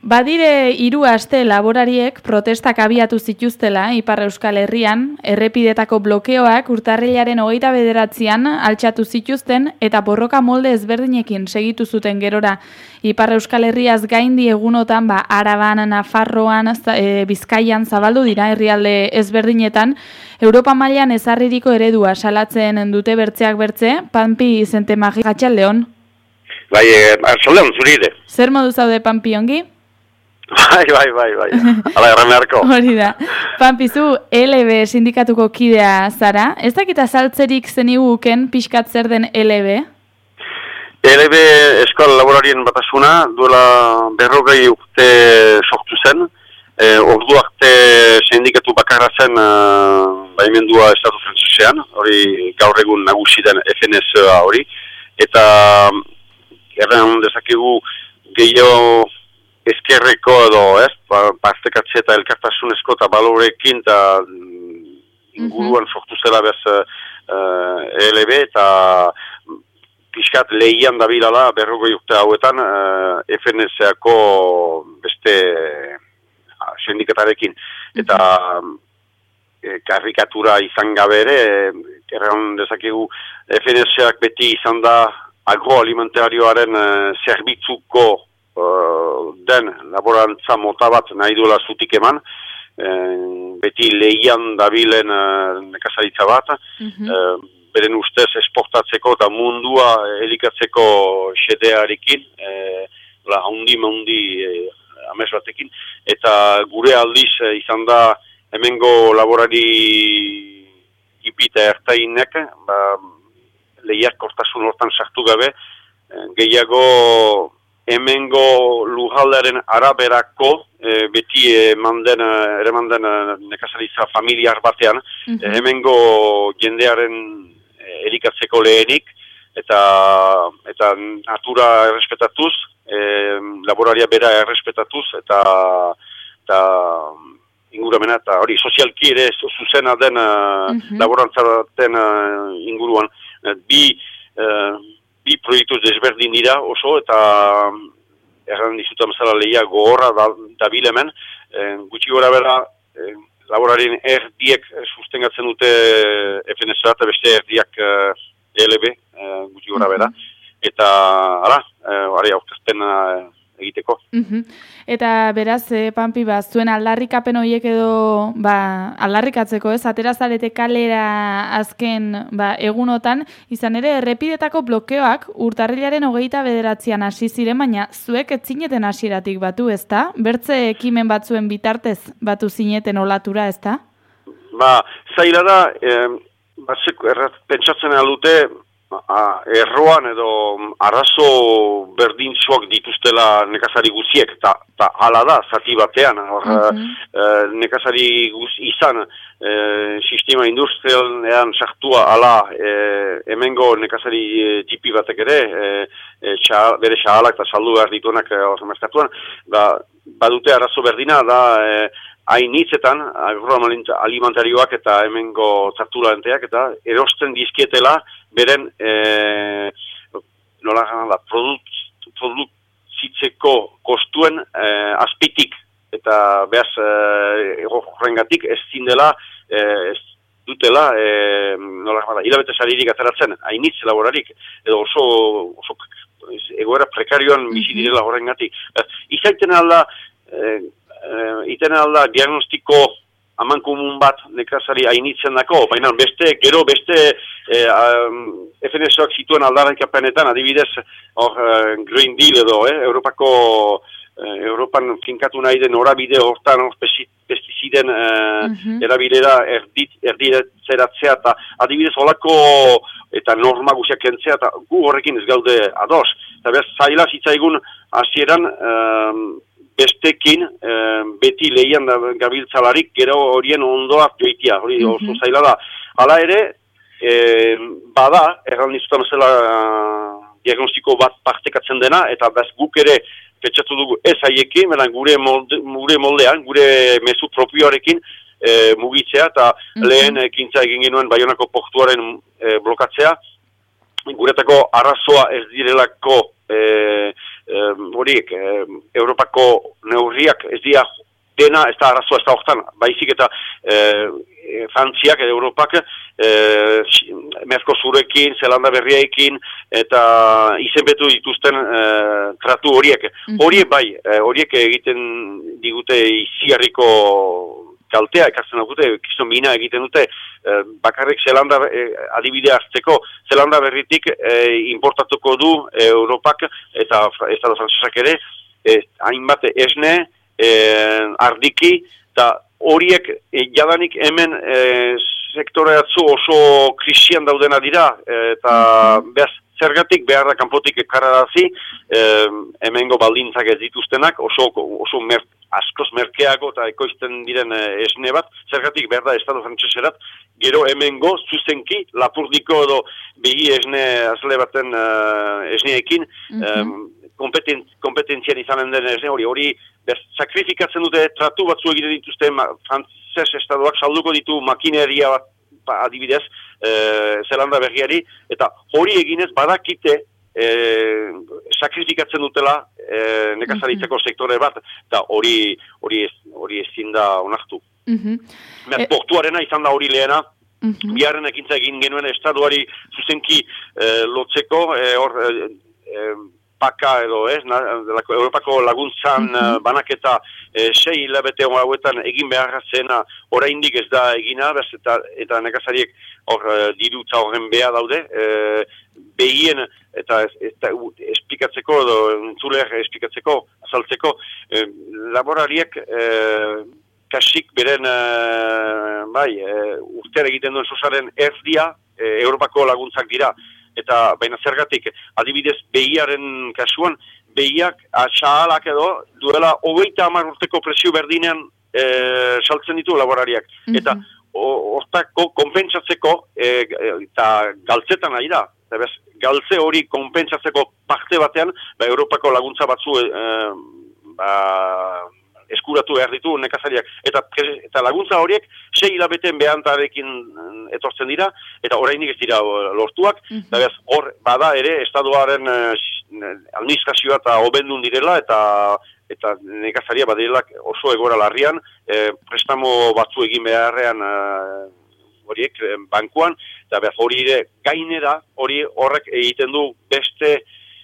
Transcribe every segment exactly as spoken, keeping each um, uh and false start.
Badire hiru aste laborariek protestak abiatu zituztela Ipar Euskal Herrian, errepidetako blokeoak urtarrilaren hogeita bederatzian altxatu zituzten eta borroka molde ezberdinekin segitu zuten gerora. Ipar Euskal Herriaz gaindi egunotan, ba, Araban, Nafarroan, e, Bizkaian zabaldu dira herrialde ezberdinetan, Europa mailan ezarririko eredua salatzen dute bertzeak bertze, Pampi Zentemagi Gatxaldeon. Bai, Gatxaldeon zuride. Zer modu zaude, Pampi, ongi? Bai, bai, bai, bai. Hala erran beharko. Hori da. Pampi, zu L B sindikatuko kidea zara. Ez dakita saltzerik zeniguken pixkat zer den L B? L B Euskal Laborarien Batasuna duela berrogei urte sortu zen. E, ordu arte sindikatu bakarra zen uh, baimendua estatu frantsesean, hori gaur egun nagusi den F N S A hori. Eta erran dezakegu gehiago ezkerreko edo, ez, partekatze eta elkartasunezko eta balorekin eta inguruan mm-hmm. sortu zela bez uh, L B eta pixkat lehian dabilala berrogei urte hauetan uh, F N S A-ko beste uh, sindikatarekin. Eta e, karrikatura izan gabe ere, erran dezakegu F N S A-k beti izan da agroalimentarioaren uh, zerbitzuko Uh, den laborantza mota bat nahi duela zutik eman, e, beti lehian dabilen uh, nekazaritza bat, mm-hmm. uh, beren ustez esportatzeko eta mundua elikatzeko xedearekin, e, la haundi maundi e, amez batekin, eta gure aldiz e, izan da hemengo laborari ipita ertainek, ba, lehiak kortasun hortan sartu gabe, e, gehiago hemengo lujaldaren araberako e, beti emanden, ere manden nekazaritza familiar batean, mm-hmm. e, hemengo jendearen elikatzeko lehenik, eta eta natura errespetatuz, e, laboraria bera errespetatuz, eta, eta inguramena, eta hori sozialki ere zuzena den mm-hmm. laborantzaten inguruan. Bi e, bi proiektu desberdin dira oso, eta erran dizuta mazala lehia gogorra dabil hemen, e, gutxi gora bera, e, laborarien erdiek sustengatzen dute F N S A eta beste erdiak e, L B, e, gutxi gora bera, eta, ara, e, ari aurkezpen e, egiteko. Mm-hmm. Eta beraz, eh, Pampi, ba, zuen aldarrikapen horiek edo ba, aldarrikatzeko, ez, aterazarete kalera azken ba, egunotan, izan ere errepidetako blokeoak urtarrilaren hogeita bederatzian hasi ziren, baina zuek ez zineten hasieratik batu, ezta? Bertze ekimen batzuen bitartez batu zineten olatura, ezta? Ba, zaila da, eh, batzeko errat pentsatzen aldute, A, erroan edo arazo berdintzuak dituztela nekazari guziek, eta hala da, zati batean, hor, mm-hmm. e, nekazari guz izan, e, sistema industrialean sartua hala, e, hemengo nekazari e, tipi batek ere, e, e, xa, bere xahalak eta saldu behar dituenak hor e, merkatuan, ba, badute arazo berdina da, e, hainitzetan, agroalimentarioak eta hemengo txartulanteak, eta erosten dizkietela beren e, nola gana da, produkt, produktzitzeko kostuen e, azpitik, eta behaz horrengatik e, ez zindela, e, ez dutela, e, nola gana da, hilabete saririk ateratzen, hainitz laborarik, edo oso, oso egoera prekarioan bizi direla horrengatik. Izaiten alda, e, Uh, iten alda diagnostiko amankomun bat nekazari hainitzen dako, baina beste, gero beste eh, um, F N S A-ak zituen aldarrikapenetan, adibidez, or, uh, Green Deal edo, eh, Europako, uh, Europan finkatu nahi den horabide hortan, or, pestiziden uh, mm-hmm. erabilera erditzeratzea, eta adibidez holako eta norma guziak kentzea, eta gu horrekin ez gaude ados. Eta behaz, zaila zitzaigun hasieran um, bestekin, e, beti lehian gabiltzalarik, gero horien ondoa joitia, hori mm-hmm. oso zaila da. Hala ere, e, bada, erran dizutan zela diagnostiko bat partekatzen dena, eta bez guk ere petxatu dugu ez haiekin, gure, molde, gure moldean, gure mezu propioarekin e, mugitzea, eta mm-hmm. lehen ekintza egin genuen Baionako portuaren e, blokatzea, guretako arrazoa ez direlako e, horiek, e, Europako neurriak ez dira dena, ez da arazoa, ez da hortan, baizik eta e, Frantziak edo Europak e, Mercosurekin, Zelanda Berriaekin eta izenbetu dituzten e, tratu horiek. Mm-hmm. Horiek bai, e, horiek egiten digute iziarriko kaltea, ekartzen dute, kiston mina egiten dute, e, bakarrik Zelanda e, adibide hartzeko, Zelanda Berritik e, importatuko du e, Europak eta Estado Frantsesak ere, e, hainbat esne, Eh, ardiki, eta horiek eh, jadanik hemen eh, sektore atzu oso krisian daudena dira, eh, eta mm-hmm. behaz, zergatik behar da kanpotik ekarrarazi, eh, hemengo baldintzak ez dituztenak, oso, oso mer, askoz merkeago eta ekoizten diren eh, esne bat, zergatik behar da Estado Frantseserat, gero hemengo zuzenki, lapurdiko edo begi esne azle baten eh, esneekin, mm-hmm. eh, Kompeten, kompetentzian izanen den esne hori, hori ber, sakrifikatzen dute tratu batzu egiten dituzte frantzes estadoak salduko ditu makineria bat ba, adibidez e, Zelanda Berriari, eta hori eginez badakite e, sakrifikatzen dutela e, nekazaritzako sektore bat, eta hori hori ez, hori ezin da onartu. Mm-hmm. E... Portuarena izan da hori lehena, mm-hmm. biharren ekintza egin genuen estaduari zuzenki e, lotzeko, hor e, e, Paka edo ez, na, Europako laguntzan mm-hmm. banaketa e, sei hilabete hauetan egin behar zena oraindik ez da egina, bez, eta, eta nekazariek hor e, dirutza horren beha daude, e, behien eta esplikatzeko edo entzuler esplikatzeko, azaltzeko, e, laborariek e, kasik beren e, bai, e, urter egiten duen sosaren erdia e, Europako laguntzak dira. Eta baina zergatik, adibidez behiaren kasuan, behiak atxahalak edo duela hogeita hamar urteko presio berdinean e, saltzen ditu laborariak. Mm-hmm. Eta hortako konpentsatzeko e, eta galtzetan nahi da. Eta bez, galtze hori konpentsatzeko parte batean, ba, Europako laguntza batzu e, ba, eskuratu behar ditu nekazariak. Eta, eta laguntza horiek sei hilabeten behantarekin etortzen dira, eta orainik ez dira lortuak, mm-hmm. eta bez, hor bada ere, estaduaren eh, administrazioa eta hobendun direla, eta eta nekazaria badirela oso egora larrian, eh, prestamo batzu egin beharrean eh, horiek eh, bankuan, eta bez, hori ere gainera, hori horrek egiten du beste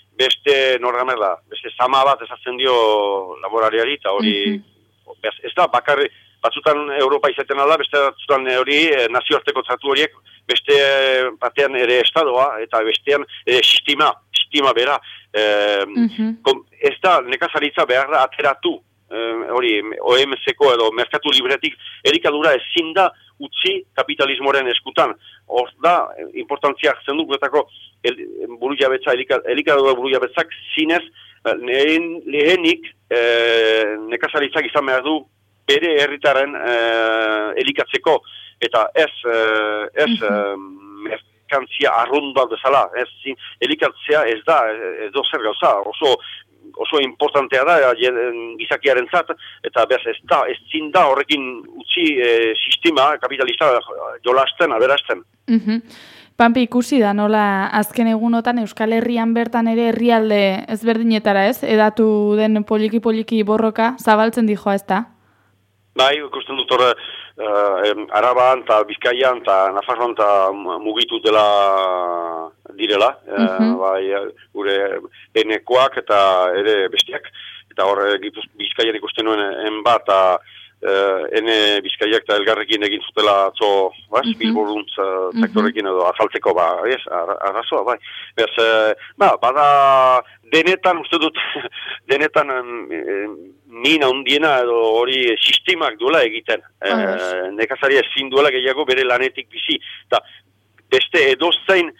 beste norgamela, beste zama bat ezatzen dio laborariari, eta hori, mm-hmm. ez da, bakarri, batzutan Europa izaten alda, beste batzutan hori, nazioarteko tratu horiek, beste batean ere estadoa, eta bestean ere sistema, sistema bera. E, mm-hmm. kom, ez da, nekazaritza behar da ateratu, e, hori, O M C-ko edo merkatu libretik, erikadura ezin da utzi kapitalismoren eskutan. Hor da, importantzia hartzen du, guretako, buru jabetza, elikadura buru jabetzak, zinez, lehen, lehenik e, nekazaritzak izan behar du bere herritaren e, elikatzeko, eta ez, e, ez mm-hmm. e, merkantzia arrund bat bezala, ez, elikatzea ez da, ez do zer gauza, oso, oso importantea da gizakiaren zat, eta bez ez da, ez zin da horrekin utzi e, sistema kapitalista jolasten, aberasten. Mm-hmm. Pampi, ikusi da, nola azken egunotan Euskal Herrian bertan ere herrialde ezberdinetara ez, edatu den poliki-poliki borroka zabaltzen dijoa ez da? Bai, ikusten dut horre, uh, Araban eta Bizkaian eta Nafarroan eta mugitu dela direla, mm-hmm. uh, bai, gure enekoak eta ere bestiak, eta horre Bizkaian ikusten nuen enba eta Uh, ene Bizkaiak eta elgarrekin egin zutela atzo, mm-hmm. bilboruntz uh, sektorekin edo azaltzeko, ba, ez, arrazoa, bai. Bez, uh, ba, bada denetan, uste dut, denetan um, mina hundiena edo hori sistemak duela egiten. Oh, uh, nekazaria ezin duela gehiago bere lanetik bizi. Ta, beste edozein,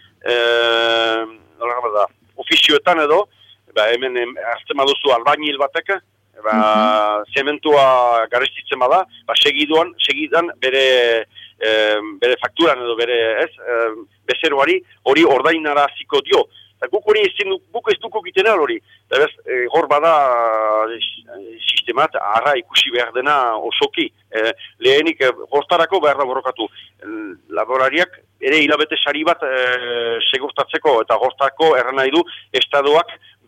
uh, nola da, ofizioetan edo, ba, hemen hartzen baduzu albainil batek, ba, mm-hmm. zementua garestitzen bada, ba, segiduan, segidan bere, e, bere fakturan edo bere, ez, e, bezeroari, hori ordainara ziko dio. Eta guk hori ezin, guk ez duko giten hori. Eta bez, e, hor bada e, sistemat, arra ikusi behar dena osoki. E, lehenik, e, hortarako behar da borrokatu. E, laborariak ere hilabete sari bat e, segurtatzeko, eta hortako erran nahi du, estadoak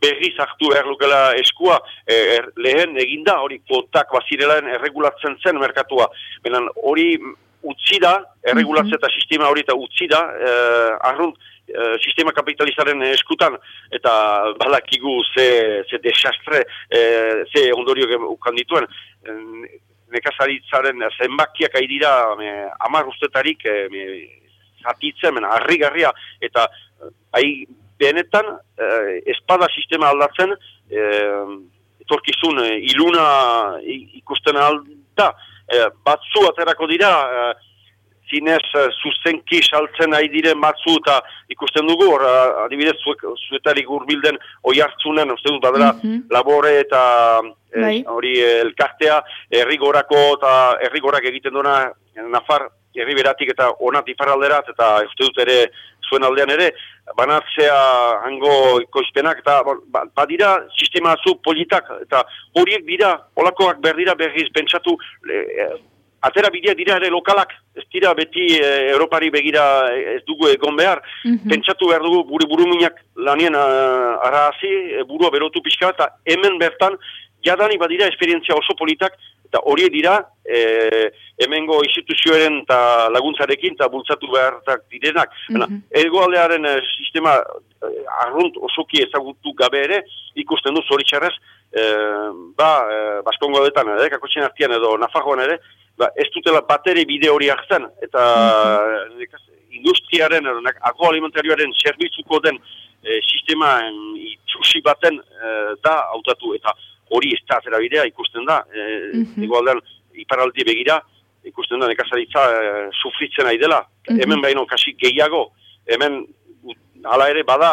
berriz hartu behar lukela eskua, er, lehen eginda, hori kuotak bazirelaen erregulatzen zen merkatua. Benen hori utzi da, erregulatzea eta sistema hori eta utzi da, eh, arrunt, eh, sistema kapitalistaren eskutan, eta balakigu ze, ze desastre, eh, ze ondorio ukan dituen, eh, nekazaritzaren zenbakiak aidira hamar ustetarik eh, zatitzen, harrigarria, eta hai benetan eh, espada sistema aldatzen, eh, etorkizun eh, iluna ikusten alda, eh, batzu aterako dira, eh, zinez uh, zuzenki saltzen nahi diren batzu eta ikusten dugu, or, uh, adibidez zuek, zuetarik urbilden oi hartzunen, uste dut badela mm-hmm. labore eta hori eh, elkartea, errigorako eta errigorak egiten duena Nafar herriberatik eta onat iparralderat eta uste dut ere zuen aldean ere, banatzea hango ikoizpenak eta badira sistema zu politak eta horiek dira, olakoak berdira berriz pentsatu eh, atera bidea dira ere lokalak, ez dira beti e, Europari begira ez dugu egon behar, mm-hmm. pentsatu behar dugu buri buruminak lanien uh, arazi, burua berotu pixka, eta hemen bertan, jadani badira esperientzia oso politak, eta horiek dira, e, hemengo instituzioaren eta laguntzarekin, eta bultzatu behartak direnak. Mm-hmm. Egoaldearen e, sistema e, arrunt osoki ezagutu gabe ere, ikusten du zoritxarrez, e, ba, e, Baskongo detan, eh, kakotxen artian edo Nafarroan ere, ba, ez dutela batere bide hori hartzen, eta mm-hmm. industriaren, agroalimentarioaren zerbitzuko den e, sistema itxusi baten e, da hautatu, eta hori ez da atera bidea ikusten da, e, mm-hmm. egoaldean iparaldi begira, ikusten da nekazaritza e, sufritzen ari dela, mm-hmm. hemen baino kasi gehiago, hemen hala ere bada,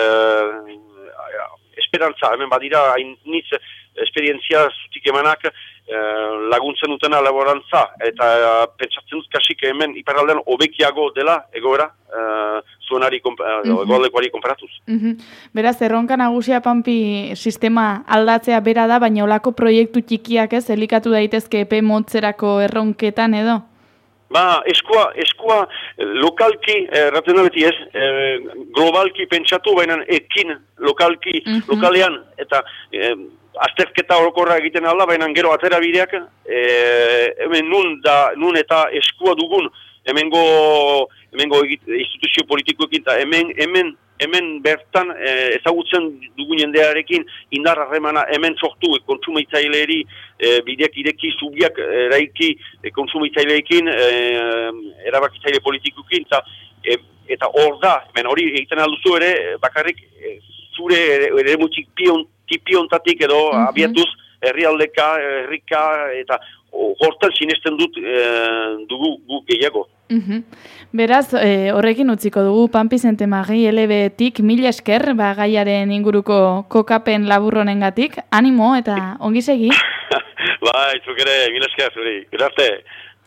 e, esperantza, hemen badira hainitz esperientzia zutik emanak eh, laguntzen dutena laborantza, eta eh, pentsatzen dut kasik hemen iparraldean hobekiago dela egoera eh, zuenari mm-hmm. egoaldekoari konparatuz. Mm-hmm. Beraz, erronka nagusia Pampi sistema aldatzea bera da, baina olako proiektu txikiak ez, elikatu daitezke epe motzerako erronketan edo? Ba, eskua, eskua lokalki, erraten da beti ez, eh, globalki pentsatu, baina ekin lokalki, mm-hmm. lokalean, eta eh, azterketa orokorra egiten alda, baina gero atera bideak, eh, hemen nun, da, nun eta eskua dugun, hemengo, hemengo instituzio politikoekin, eta hemen, hemen, hemen bertan eh, ezagutzen dugun jendearekin indar harremana hemen sortu e, kontsumitzaileeri e, bideak ireki zubiak eraiki e, kontsumitzaileekin e, erabakitzaile politikoekin eta e, eta hor da, hemen hori egiten alduzu ere bakarrik e, zure ere mutxik pion, tipiontatik edo mm-hmm. abiatuz herrialdeka, herrika eta hortan sinesten dut e, dugu guk gehiago. Mm-hmm. Beraz, e, horrekin utziko dugu Pampi Zentemagui L B-tik mil esker ba, gaiaren inguruko kokapen laburronengatik, animo eta ongi segi. Ba, itzuk ere, mil esker, zuri. Gero arte.